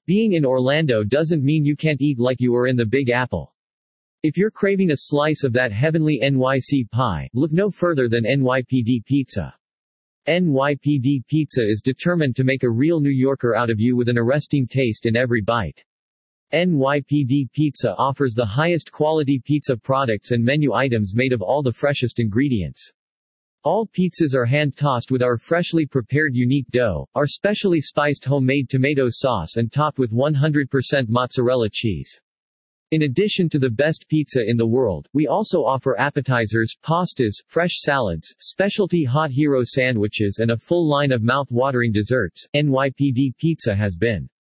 Being in Orlando doesn't mean you can't eat like you are in the Big Apple. If you're craving a slice of that heavenly NYC pie, look no further than NYPD Pizza. NYPD Pizza is determined to make a real New Yorker out of you with an arresting taste in every bite. NYPD Pizza offers the highest quality pizza products and menu items made of all the freshest ingredients. All pizzas are hand-tossed with our freshly prepared unique dough, our specially spiced homemade tomato sauce and topped with 100% mozzarella cheese. In addition to the best pizza in the world, we also offer appetizers, pastas, fresh salads, specialty hot hero sandwiches and a full line of mouth-watering desserts. NYPD Pizza has been